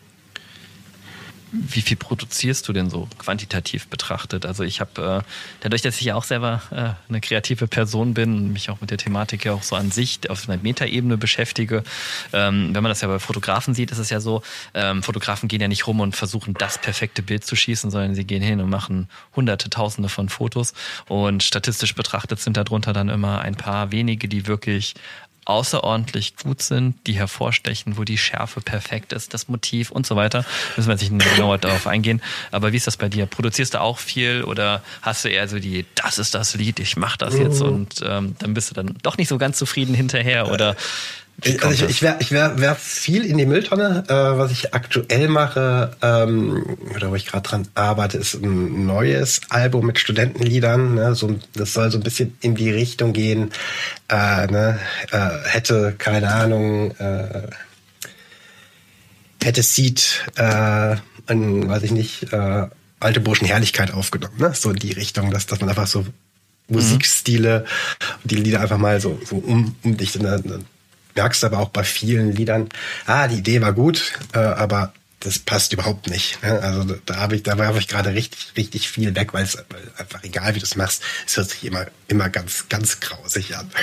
Wie viel produzierst du denn so quantitativ betrachtet? Also ich habe, dadurch, dass ich ja auch selber eine kreative Person bin und mich auch mit der Thematik ja auch so an sich auf einer Metaebene beschäftige, wenn man das ja bei Fotografen sieht, ist es ja so, Fotografen gehen ja nicht rum und versuchen, das perfekte Bild zu schießen, sondern sie gehen hin und machen Hunderte, Tausende von Fotos und statistisch betrachtet sind darunter dann immer ein paar wenige, die wirklich außerordentlich gut sind, die hervorstechen, wo die Schärfe perfekt ist, das Motiv und so weiter. Müssen wir jetzt nicht genauer darauf eingehen. Aber wie ist das bei dir? Produzierst du auch viel oder hast du eher so das ist das Lied, ich mach das jetzt und dann bist du dann doch nicht so ganz zufrieden hinterher oder also ich werf viel in die Mülltonne. Was ich aktuell mache, oder wo ich gerade dran arbeite, ist ein neues Album mit Studentenliedern. Ne? Das soll so ein bisschen in die Richtung gehen. Hätte, keine Ahnung, hätte Seed, weiß ich nicht, alte Burschenherrlichkeit aufgenommen. Ne? So in die Richtung, dass man einfach so Musikstile, die Lieder einfach mal so umdichtet. Merkst aber auch bei vielen Liedern, die Idee war gut, aber das passt überhaupt nicht. Ne? Also da werfe ich gerade richtig viel weg, weil einfach egal wie du es machst, es hört sich immer ganz, ganz grausig an.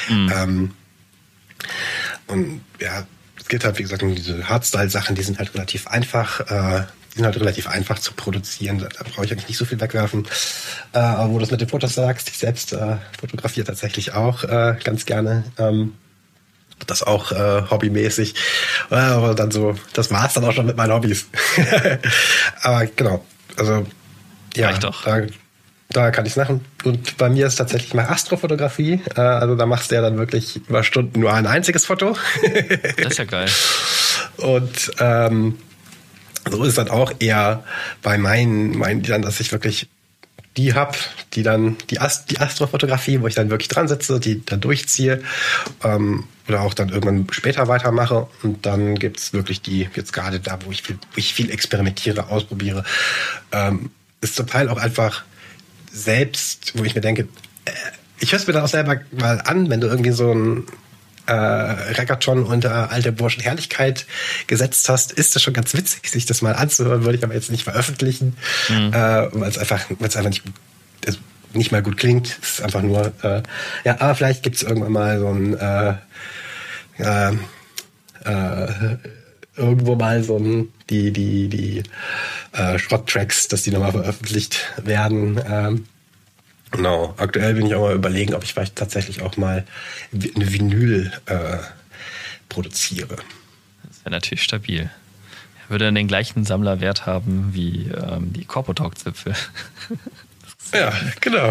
Und ja, es geht halt, wie gesagt, um diese Hardstyle-Sachen, die sind halt relativ einfach, zu produzieren. Da brauche ich eigentlich nicht so viel wegwerfen. Aber wo du das mit den Fotos sagst, ich selbst fotografiere tatsächlich auch ganz gerne. Das auch hobbymäßig. Aber dann so, das war's dann auch schon mit meinen Hobbys. Aber genau, also ja, reicht doch. Da kann ich's machen. Und bei mir ist tatsächlich mal Astrofotografie. Also da machst du ja dann wirklich über Stunden nur ein einziges Foto. Das ist ja geil. Und so ist dann auch eher bei meinen Liedern, dass ich wirklich die Astrofotografie, wo ich dann wirklich dran sitze, die dann durchziehe, oder auch dann irgendwann später weitermache. Und dann gibt's wirklich die, jetzt gerade da, wo ich viel experimentiere, ausprobiere, ist zum Teil auch einfach selbst, wo ich mir denke, ich höre es mir dann auch selber mal an, wenn du irgendwie so ein Reggaeton unter alte Burschenherrlichkeit gesetzt hast, ist das schon ganz witzig, sich das mal anzuhören, würde ich aber jetzt nicht veröffentlichen, weil es einfach nicht mal gut klingt. Es ist einfach nur, aber vielleicht gibt es irgendwann mal so ein irgendwo mal so ein die Schrotttracks, dass die nochmal veröffentlicht werden. Genau, aktuell bin ich auch mal überlegen, ob ich vielleicht tatsächlich auch mal eine Vinyl produziere. Das wäre natürlich stabil. Würde dann den gleichen Sammlerwert haben wie die Corpo Talk Zipfel. Ja, genau.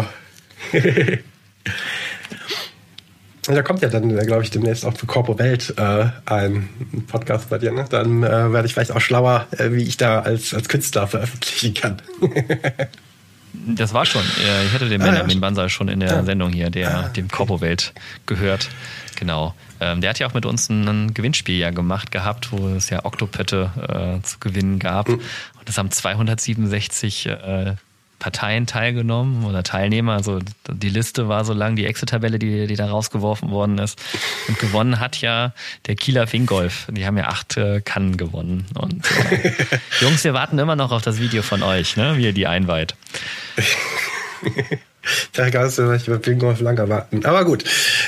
Da kommt ja dann, glaube ich, demnächst auch für Corpo Welt ein Podcast bei dir. Ne? Dann werde ich vielleicht auch schlauer, wie ich da als Künstler veröffentlichen kann. Das war schon. Ich hatte den Benjamin Banzer schon in der Sendung hier, der dem Corpo Welt gehört. Genau. Der hat ja auch mit uns ein Gewinnspiel ja gemacht gehabt, wo es ja Oktopötte zu gewinnen gab. Und das haben 267 Parteien teilgenommen oder Teilnehmer. Also die Liste war so lang, die Excel-Tabelle, die da rausgeworfen worden ist. Und gewonnen hat ja der Kieler Fingolf. Die haben ja 8 Kannen gewonnen. Und Jungs, wir warten immer noch auf das Video von euch, ne? Wie ihr die einweiht. Da kannst du nicht über Fingolf lange warten. Aber gut.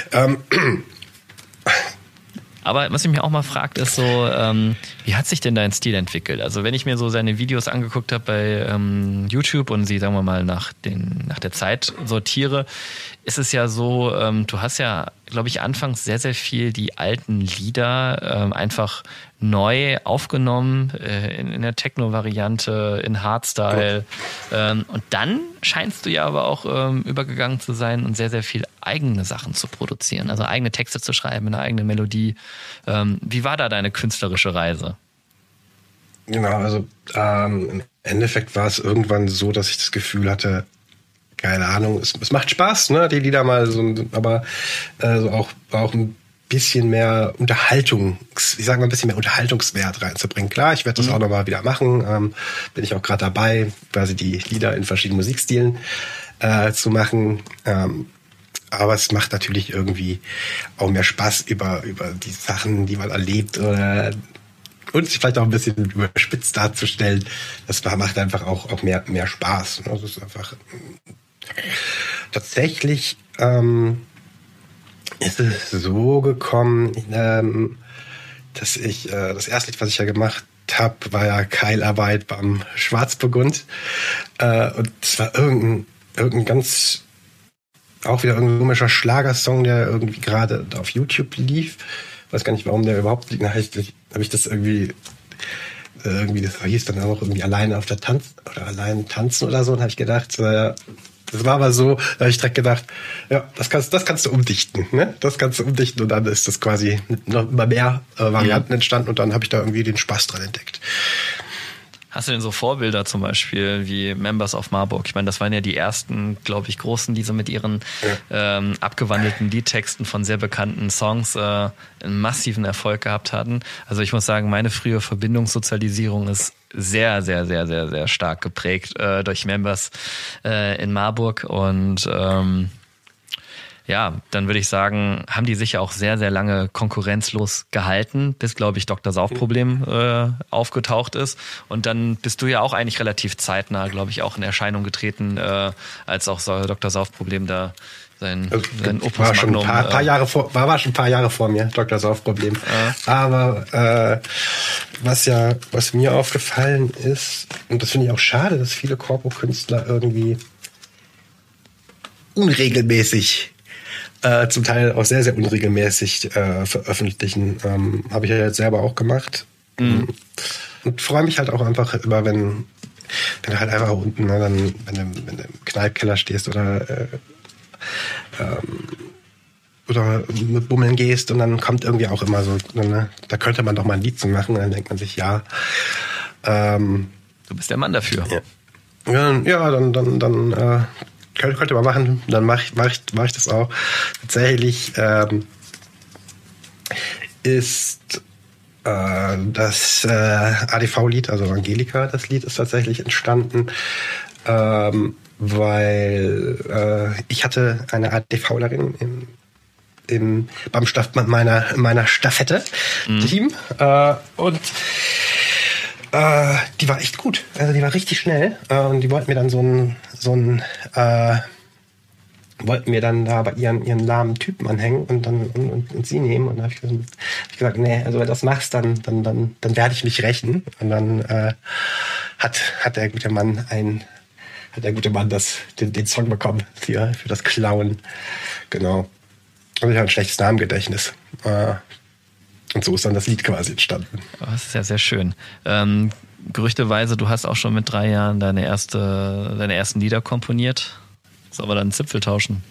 Aber was ich mir auch mal fragt, ist so, wie hat sich denn dein Stil entwickelt? Also wenn ich mir so seine Videos angeguckt habe bei YouTube und sie, sagen wir mal, nach der Zeit sortiere, ist es ja so, du hast ja, glaube ich, anfangs sehr, sehr viel die alten Lieder einfach neu aufgenommen in der Techno-Variante, in Hardstyle. Und dann scheinst du ja aber auch übergegangen zu sein und sehr, sehr viel eigene Sachen zu produzieren. Also eigene Texte zu schreiben, eine eigene Melodie. Wie war da deine künstlerische Reise? Genau, also im Endeffekt war es irgendwann so, dass ich das Gefühl hatte, keine Ahnung, es macht Spaß, ne, die Lieder mal so, aber so auch ein bisschen mehr ein bisschen mehr Unterhaltungswert reinzubringen. Klar, ich werde das auch nochmal wieder machen, bin ich auch gerade dabei, quasi die Lieder in verschiedenen Musikstilen zu machen, aber es macht natürlich irgendwie auch mehr Spaß über die Sachen, die man erlebt oder und sich vielleicht auch ein bisschen überspitzt darzustellen. Das macht einfach auch mehr Spaß. Das ist einfach tatsächlich ist es so gekommen, dass ich das erste Lied, was ich ja gemacht habe, war ja Keilarbeit beim Schwarzburgund. Und es war irgendein ganz auch wieder irgendein komischer Schlagersong, der irgendwie gerade auf YouTube lief. Ich weiß gar nicht, warum der überhaupt liegt. Habe ich das irgendwie das hieß dann auch irgendwie alleine auf der allein tanzen oder so. Und habe ich gedacht, das war aber so, da habe ich direkt gedacht, ja, das kannst du umdichten, ne? Das kannst du umdichten und dann ist das quasi noch immer mehr Varianten entstanden und dann habe ich da irgendwie den Spaß dran entdeckt. Hast du denn so Vorbilder zum Beispiel wie Members of Marburg? Ich meine, das waren ja die ersten, glaube ich, Großen, die so mit ihren abgewandelten Liedtexten von sehr bekannten Songs einen massiven Erfolg gehabt hatten. Also ich muss sagen, meine frühe Verbindungssozialisierung ist sehr, sehr, sehr, sehr, sehr stark geprägt durch Members in Marburg und ja, dann würde ich sagen, haben die sich ja auch sehr, sehr lange konkurrenzlos gehalten, bis, glaube ich, Dr. Saufproblem aufgetaucht ist. Und dann bist du ja auch eigentlich relativ zeitnah, glaube ich, auch in Erscheinung getreten, als auch Dr. Saufproblem da sein Opus war schon Magnum. War schon ein paar Jahre vor mir, Dr. Saufproblem. Aber was mir aufgefallen ist, und das finde ich auch schade, dass viele Korpo-Künstler irgendwie unregelmäßig zum Teil auch sehr, sehr unregelmäßig veröffentlichen. Habe ich ja jetzt selber auch gemacht. Und freue mich halt auch einfach über, wenn du halt einfach unten, ne, dann, wenn du im Kneippkeller stehst oder mit Bummeln gehst und dann kommt irgendwie auch immer so, ne, da könnte man doch mal ein Lied zu machen. Und dann denkt man sich, ja. Du bist der Mann dafür. Ja, dann könnte man machen, dann mach ich das auch. Tatsächlich ist das ADV-Lied, also Angelika, das Lied ist tatsächlich entstanden, weil ich hatte eine ADVlerin beim meiner Staffette-Team und die war echt gut. Also die war richtig schnell. Und die wollten mir dann wollten mir dann da bei ihren lahmen Typen anhängen und sie nehmen. Und dann habe ich gesagt, nee, also wenn du das machst, dann werde ich mich rächen. Und dann hat der gute Mann den Song bekommen für das Klauen. Genau. Und ich habe ein schlechtes Namengedächtnis. Und so ist dann das Lied quasi entstanden. Das ist ja sehr schön. Gerüchteweise, du hast auch schon mit 3 Jahren deine ersten Lieder komponiert. Sollen wir dann einen Zipfel tauschen?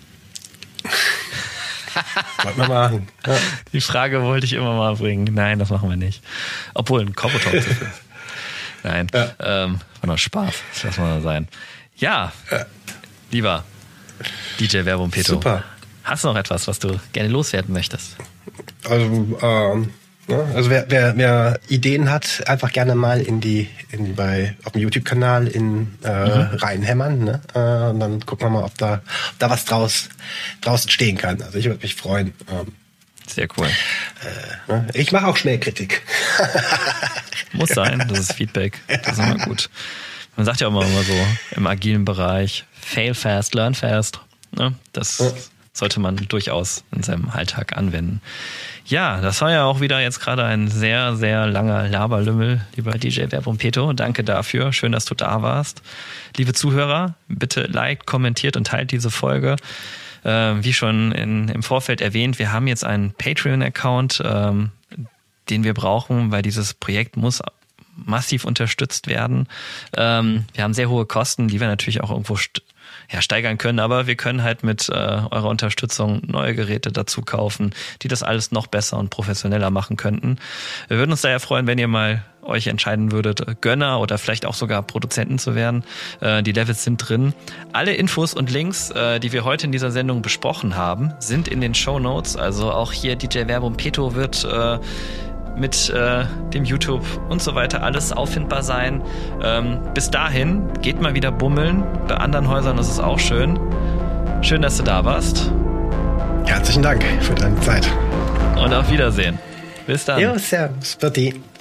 Wollten wir machen. Ja. Die Frage wollte ich immer mal bringen. Nein, das machen wir nicht. Obwohl, ein Korpo-Talk-Zipfel. Nein, ja. War noch Spaß. Das lassen wir mal sein. Ja, lieber DJ Verbumpeto. Super. Hast du noch etwas, was du gerne loswerden möchtest? Also wer Ideen hat, einfach gerne mal auf dem YouTube-Kanal reinhämmern, ne? Und dann gucken wir mal, ob da was draußen stehen kann. Also ich würde mich freuen. Sehr cool. Ich mache auch schnell Kritik. Muss sein, das ist Feedback. Das ist immer gut. Man sagt ja auch immer so im agilen Bereich, fail fast, learn fast. Ne? Das sollte man durchaus in seinem Alltag anwenden. Ja, das war ja auch wieder jetzt gerade ein sehr, sehr langer Laberlümmel, lieber DJ Verbumpeto. Danke dafür. Schön, dass du da warst. Liebe Zuhörer, bitte liked, kommentiert und teilt diese Folge. Wie schon im Vorfeld erwähnt, wir haben jetzt einen Patreon-Account, den wir brauchen, weil dieses Projekt muss massiv unterstützt werden. Wir haben sehr hohe Kosten, die wir natürlich auch irgendwo steigern können, aber wir können halt mit eurer Unterstützung neue Geräte dazu kaufen, die das alles noch besser und professioneller machen könnten. Wir würden uns daher freuen, wenn ihr mal euch entscheiden würdet, Gönner oder vielleicht auch sogar Produzenten zu werden. Die Levels sind drin. Alle Infos und Links, die wir heute in dieser Sendung besprochen haben, sind in den Shownotes. Also auch hier DJ Verbum Peto wird mit dem YouTube und so weiter alles auffindbar sein. Bis dahin, geht mal wieder bummeln. Bei anderen Häusern ist es auch schön. Schön, dass du da warst. Herzlichen Dank für deine Zeit. Und auf Wiedersehen. Bis dann. Jo, servus, Berti.